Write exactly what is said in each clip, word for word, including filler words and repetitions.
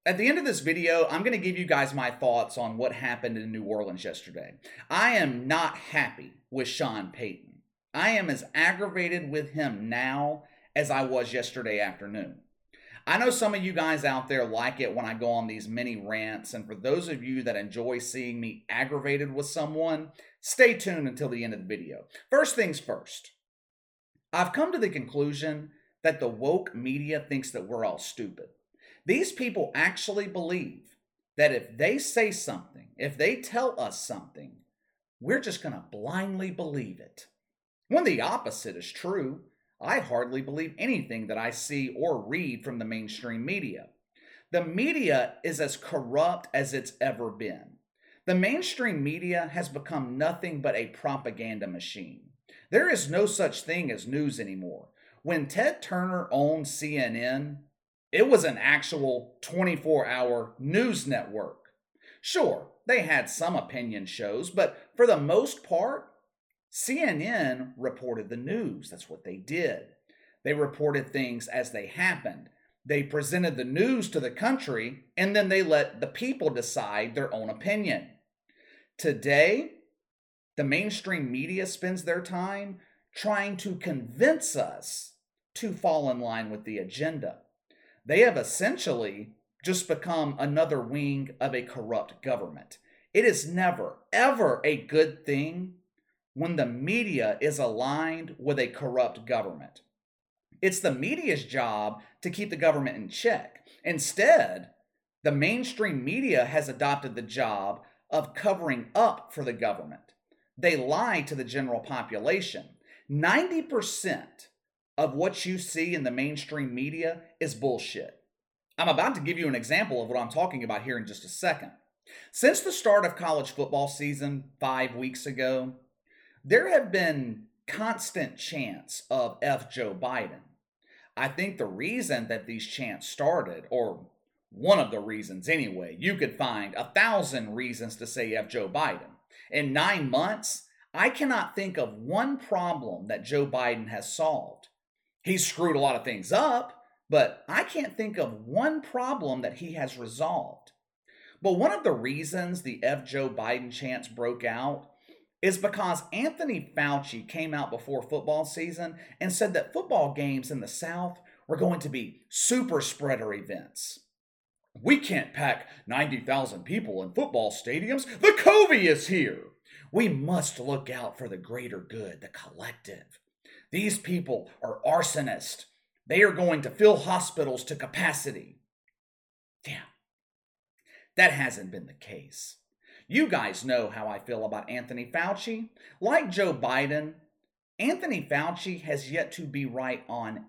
At the end of this video, I'm going to give you guys my thoughts on what happened in New Orleans yesterday. I am not happy with Sean Payton. I am as aggravated with him now as I was yesterday afternoon. I know some of you guys out there like it when I go on these mini rants, and for those of you that enjoy seeing me aggravated with someone, stay tuned until the end of the video. First things first, I've come to the conclusion that the woke media thinks that we're all stupid. These people actually believe that if they say something, if they tell us something, we're just going to blindly believe it. When the opposite is true, I hardly believe anything that I see or read from the mainstream media. The media is as corrupt as it's ever been. The mainstream media has become nothing but a propaganda machine. There is no such thing as news anymore. When Ted Turner owned C N N, it was an actual twenty-four hour news network. Sure, they had some opinion shows, but for the most part, C N N reported the news. That's what they did. They reported things as they happened. They presented the news to the country, and then they let the people decide their own opinion. Today, the mainstream media spends their time trying to convince us to fall in line with the agenda. They have essentially just become another wing of a corrupt government. It is never, ever a good thing when the media is aligned with a corrupt government. It's the media's job to keep the government in check. Instead, the mainstream media has adopted the job of covering up for the government. They lie to the general population. ninety percent of what you see in the mainstream media is bullshit. I'm about to give you an example of what I'm talking about here in just a second. Since the start of college football season five weeks ago, there have been constant chants of F Joe Biden. I think the reason that these chants started, or one of the reasons anyway, you could find a thousand reasons to say F Joe Biden. In nine months, I cannot think of one problem that Joe Biden has solved. He's screwed a lot of things up, but I can't think of one problem that he has resolved. But one of the reasons the F Joe Biden chants broke out is because Anthony Fauci came out before football season and said that football games in the South were going to be super spreader events. We can't pack ninety thousand people in football stadiums. The COVID is here. We must look out for the greater good, the collective. These people are arsonists. They are going to fill hospitals to capacity. Damn. That hasn't been the case. You guys know how I feel about Anthony Fauci. Like Joe Biden, Anthony Fauci has yet to be right on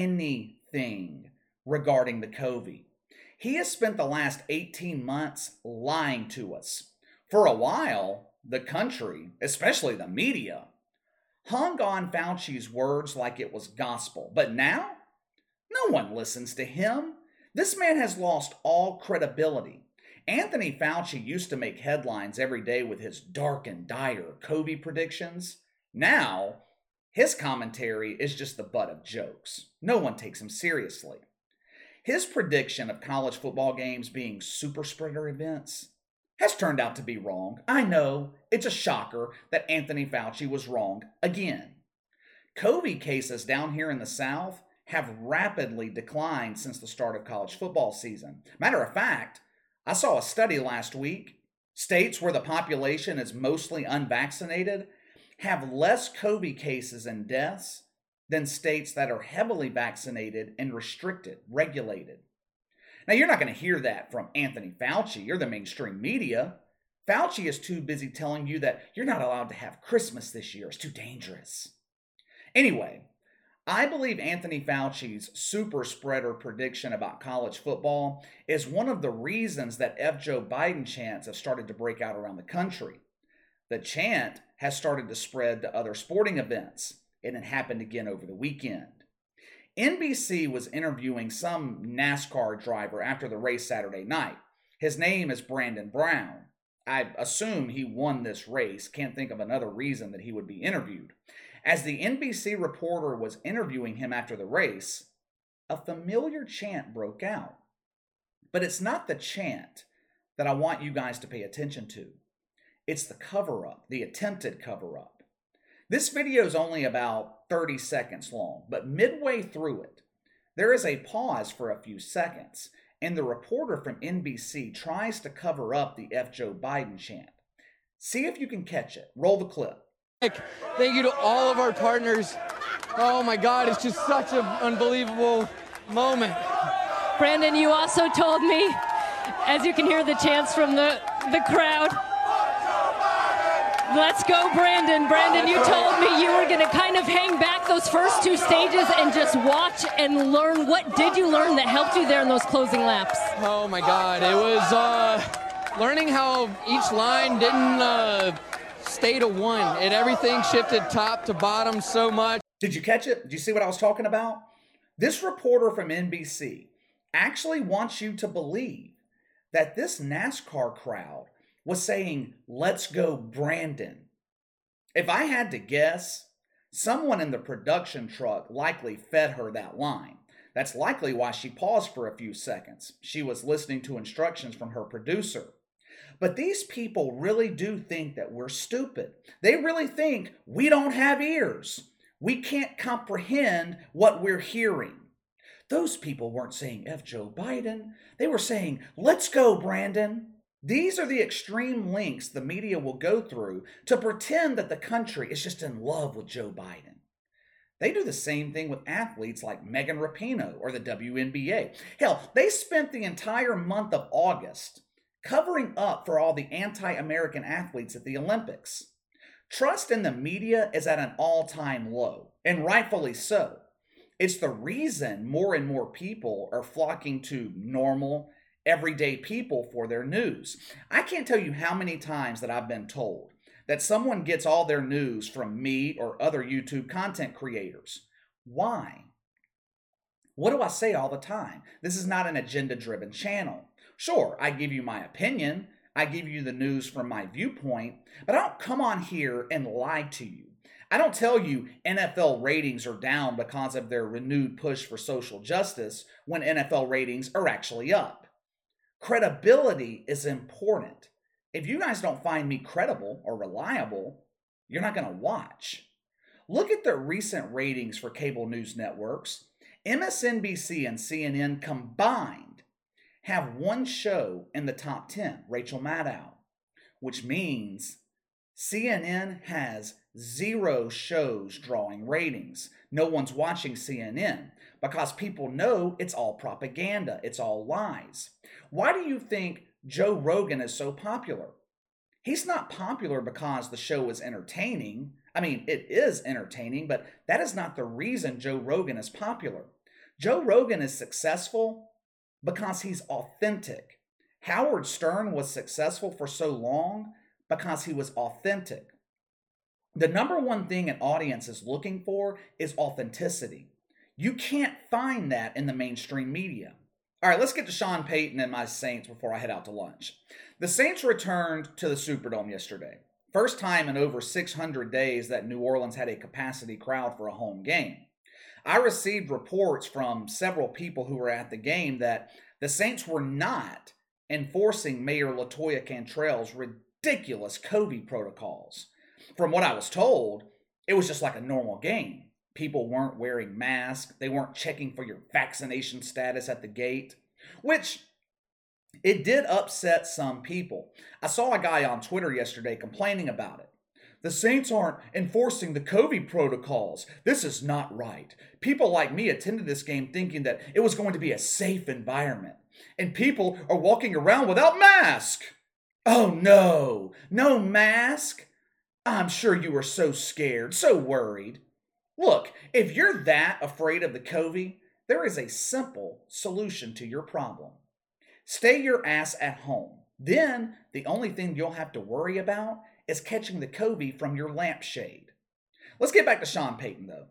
anything regarding the COVID. He has spent the last eighteen months lying to us. For a while, the country, especially the media, hung on Fauci's words like it was gospel. But now, no one listens to him. This man has lost all credibility. Anthony Fauci used to make headlines every day with his dark and dire COVID predictions. Now, his commentary is just the butt of jokes. No one takes him seriously. His prediction of college football games being super spreader events has turned out to be wrong. I know, it's a shocker that Anthony Fauci was wrong again. COVID cases down here in the South have rapidly declined since the start of college football season. Matter of fact, I saw a study last week. States where the population is mostly unvaccinated have less COVID cases and deaths than states that are heavily vaccinated and restricted, regulated. Now, you're not going to hear that from Anthony Fauci or the mainstream media. Fauci is too busy telling you that you're not allowed to have Christmas this year. It's too dangerous. Anyway, I believe Anthony Fauci's super spreader prediction about college football is one of the reasons that F Joe Biden chants have started to break out around the country. The chant has started to spread to other sporting events, and it happened again over the weekend. N B C was interviewing some NASCAR driver after the race Saturday night. His name is Brandon Brown. I assume he won this race. Can't think of another reason that he would be interviewed. As the N B C reporter was interviewing him after the race, a familiar chant broke out. But it's not the chant that I want you guys to pay attention to. It's the cover-up, the attempted cover-up. This video is only about thirty seconds long, but midway through it, there is a pause for a few seconds, and the reporter from N B C tries to cover up the F Joe Biden chant. See if you can catch it. Roll the clip. Thank you to all of our partners. Oh my God, it's just such an unbelievable moment. Brandon, you also told me, as you can hear the chants from the, the crowd, let's go, Brandon. Brandon, you told me you were going to kind of hang back those first two stages and just watch and learn. What did you learn that helped you there in those closing laps? Oh my God, it was uh, learning how each line didn't uh, stay to one. It everything shifted top to bottom so much. Did you catch it? Did you see what I was talking about? This reporter from N B C actually wants you to believe that this NASCAR crowd was saying, let's go, Brandon. If I had to guess, someone in the production truck likely fed her that line. That's likely why she paused for a few seconds. She was listening to instructions from her producer. But these people really do think that we're stupid. They really think we don't have ears. We can't comprehend what we're hearing. Those people weren't saying F Joe Biden. They were saying, let's go, Brandon. These are the extreme lengths the media will go through to pretend that the country is just in love with Joe Biden. They do the same thing with athletes like Megan Rapinoe or the W N B A. Hell, they spent the entire month of August covering up for all the anti-American athletes at the Olympics. Trust in the media is at an all-time low, and rightfully so. It's the reason more and more people are flocking to normal, everyday people for their news. I can't tell you how many times that I've been told that someone gets all their news from me or other YouTube content creators. Why? What do I say all the time? This is not an agenda-driven channel. Sure, I give you my opinion, I give you the news from my viewpoint, but I don't come on here and lie to you. I don't tell you N F L ratings are down because of their renewed push for social justice when N F L ratings are actually up. Credibility is important. If you guys don't find me credible or reliable, you're not going to watch. Look at the recent ratings for cable news networks. M S N B C and C N N combined have one show in the top ten, Rachel Maddow, which means C N N has zero shows drawing ratings. No one's watching C N N because people know it's all propaganda, it's all lies. Why do you think Joe Rogan is so popular? He's not popular because the show is entertaining. I mean, it is entertaining, but that is not the reason Joe Rogan is popular. Joe Rogan is successful because he's authentic. Howard Stern was successful for so long because he was authentic. The number one thing an audience is looking for is authenticity. You can't find that in the mainstream media. All right, let's get to Sean Payton and my Saints before I head out to lunch. The Saints returned to the Superdome yesterday. First time in over six hundred days that New Orleans had a capacity crowd for a home game. I received reports from several people who were at the game that the Saints were not enforcing Mayor LaToya Cantrell's ridiculous COVID protocols. From what I was told, it was just like a normal game. People weren't wearing masks. They weren't checking for your vaccination status at the gate, which it did upset some people. I saw a guy on Twitter yesterday complaining about it. The Saints aren't enforcing the COVID protocols. This is not right. People like me attended this game thinking that it was going to be a safe environment, and people are walking around without masks. Oh no, no mask? I'm sure you were so scared, so worried. Look, if you're that afraid of the COVID, there is a simple solution to your problem. Stay your ass at home. Then the only thing you'll have to worry about is catching the COVID from your lampshade. Let's get back to Sean Payton, though.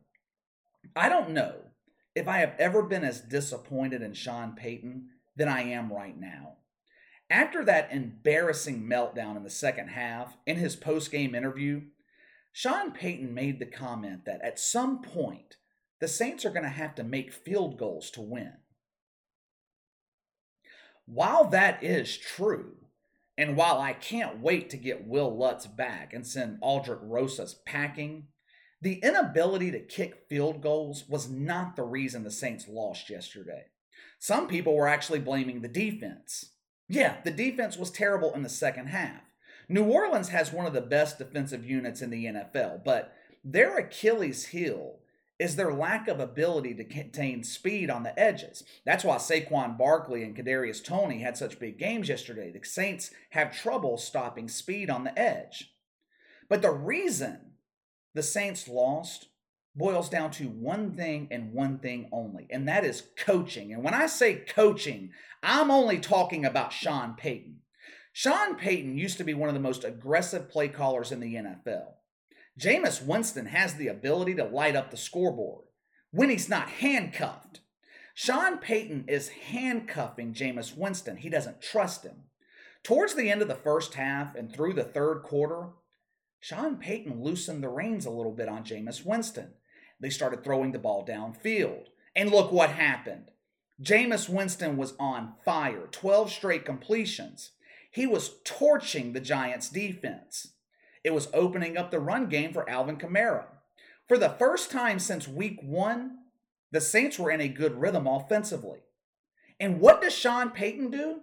I don't know if I have ever been as disappointed in Sean Payton than I am right now. After that embarrassing meltdown in the second half, in his post-game interview, Sean Payton made the comment that at some point, the Saints are going to have to make field goals to win. while that is true, and while I can't wait to get Will Lutz back and send Aldrick Rosas packing, the inability to kick field goals was not the reason the Saints lost yesterday. Some people were actually blaming the defense. Yeah, the defense was terrible in the second half. New Orleans has one of the best defensive units in the N F L, but their Achilles heel is their lack of ability to contain speed on the edges. That's why Saquon Barkley and Kadarius Toney had such big games yesterday. The Saints have trouble stopping speed on the edge. But the reason the Saints lost boils down to one thing and one thing only, and that is coaching. And when I say coaching, I'm only talking about Sean Payton. Sean Payton used to be one of the most aggressive play callers in the N F L. Jameis Winston has the ability to light up the scoreboard when he's not handcuffed. Sean Payton is handcuffing Jameis Winston. He doesn't trust him. Towards the end of the first half and through the third quarter, Sean Payton loosened the reins a little bit on Jameis Winston. They started throwing the ball downfield. And look what happened. Jameis Winston was on fire. twelve straight completions. He was torching the Giants' defense. It was opening up the run game for Alvin Kamara. For the first time since week one, the Saints were in a good rhythm offensively. And what does Sean Payton do?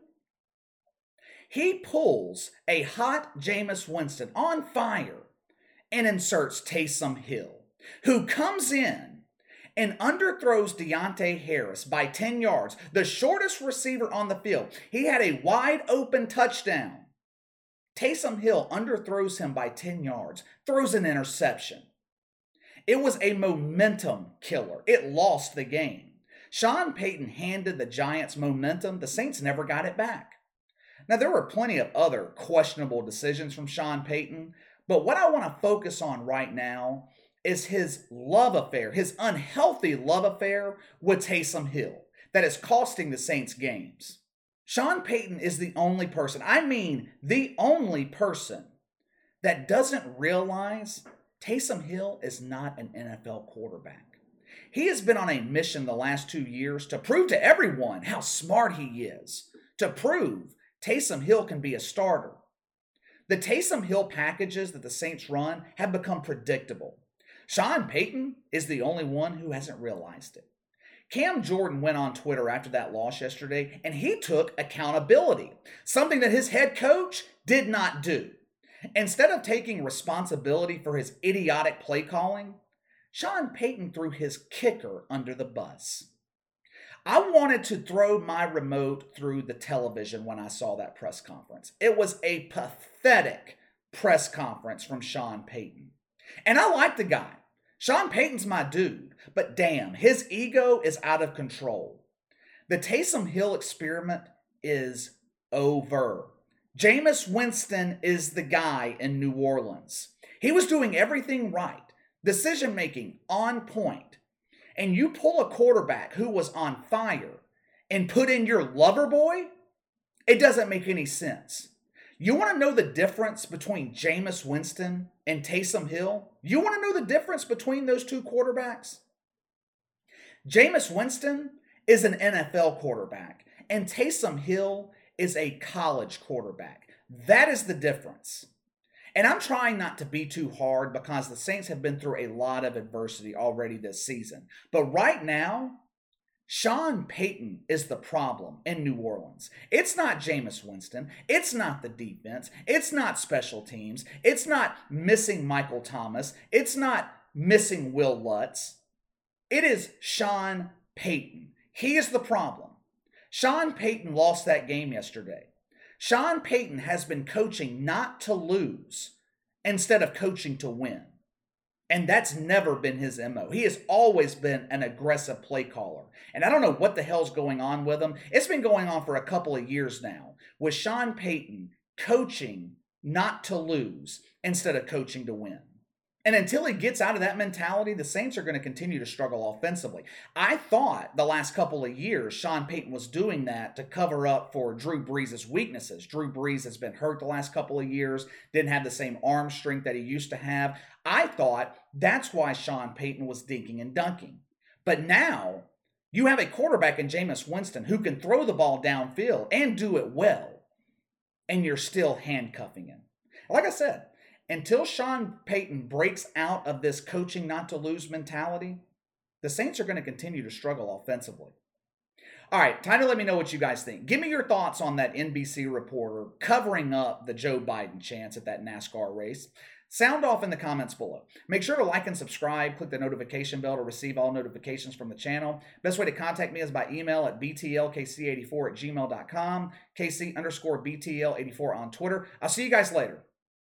He pulls a hot Jameis Winston on fire and inserts Taysom Hill, who comes in and underthrows Deontay Harris by ten yards, the shortest receiver on the field. He had a wide open touchdown. Taysom Hill underthrows him by ten yards, throws an interception. It was a momentum killer. It lost the game. Sean Payton handed the Giants momentum. The Saints never got it back. Now, there were plenty of other questionable decisions from Sean Payton, but what I want to focus on right now is his love affair, his unhealthy love affair with Taysom Hill that is costing the Saints games. Sean Payton is the only person, I mean the only person, that doesn't realize Taysom Hill is not an N F L quarterback. He has been on a mission the last two years to prove to everyone how smart he is, to prove Taysom Hill can be a starter. The Taysom Hill packages that the Saints run have become predictable. Sean Payton is the only one who hasn't realized it. Cam Jordan went on Twitter after that loss yesterday, and he took accountability, something that his head coach did not do. Instead of taking responsibility for his idiotic play calling, Sean Payton threw his kicker under the bus. I wanted to throw my remote through the television when I saw that press conference. It was a pathetic press conference from Sean Payton. And I like the guy. Sean Payton's my dude, but damn, his ego is out of control. The Taysom Hill experiment is over. Jameis Winston is the guy in New Orleans. He was doing everything right, decision-making on point. And you pull a quarterback who was on fire and put in your lover boy? It doesn't make any sense. You want to know the difference between Jameis Winston and Taysom Hill? You want to know the difference between those two quarterbacks? Jameis Winston is an N F L quarterback, and Taysom Hill is a college quarterback. That is the difference. And I'm trying not to be too hard because the Saints have been through a lot of adversity already this season. But right now, Sean Payton is the problem in New Orleans. It's not Jameis Winston. It's not the defense. It's not special teams. It's not missing Michael Thomas. It's not missing Will Lutz. It is Sean Payton. He is the problem. Sean Payton lost that game yesterday. Sean Payton has been coaching not to lose instead of coaching to win. And that's never been his M O. He has always been an aggressive play caller. And I don't know what the hell's going on with him. It's been going on for a couple of years now with Sean Payton coaching not to lose instead of coaching to win. And until he gets out of that mentality, the Saints are going to continue to struggle offensively. I thought the last couple of years Sean Payton was doing that to cover up for Drew Brees' weaknesses. Drew Brees has been hurt the last couple of years, didn't have the same arm strength that he used to have. I thought that's why Sean Payton was dinking and dunking. But now You have a quarterback in Jameis Winston who can throw the ball downfield and do it well, and you're still handcuffing him. Like I said, until Sean Payton breaks out of this coaching not to lose mentality, the Saints are going to continue to struggle offensively. All right, time to let me know what you guys think. Give me your thoughts on that N B C reporter covering up the Joe Biden chance at that NASCAR race. Sound off in the comments below. Make sure to like and subscribe. Click the notification bell to receive all notifications from the channel. Best way to contact me is by email at b t l k c eighty-four at gmail dot com, kc underscore b t l eighty-four on Twitter. I'll see you guys later.